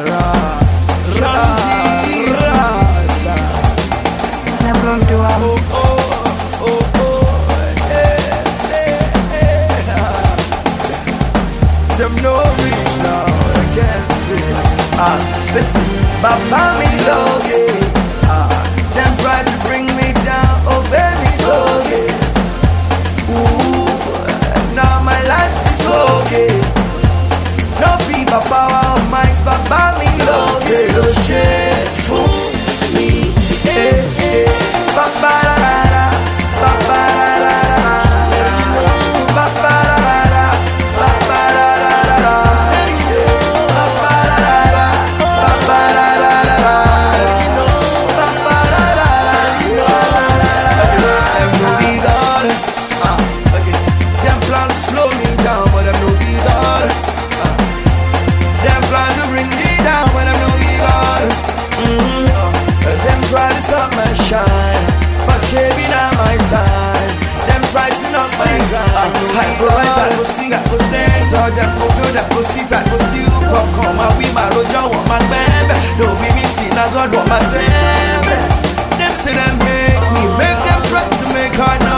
Them no reach now, I can't feel. Listen, Baba me loge. Them try to bring me down, oh baby, it's okay. Ooh, now my life is okay. No people power of might, Baba me loge. No shit for me, Baba la la la, Baba la la la, Baba la la la, Baba la la la, Baba la la la, Baba la la la, Baba la la la. We got it. Them plan to slow me down, but I'm no we got it. Them plan to bring me down, but I'm no we got it. Them try to stop my shine, but shaving out my time. Them try to knock my grind. I go rise, I go sing, I go stand tall. Them go feel, that go sit, I go steal popcorn. My we my roja want my band. No be me see, I God want my temper. Them say them make me, make them try to make hard.